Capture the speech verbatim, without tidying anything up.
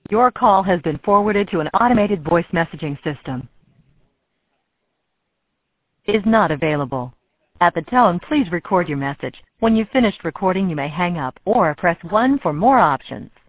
Your call has been forwarded to an automated voice messaging system. Is not available. At the tone, please record your message. When you've finished recording, you may hang up or press one for more options.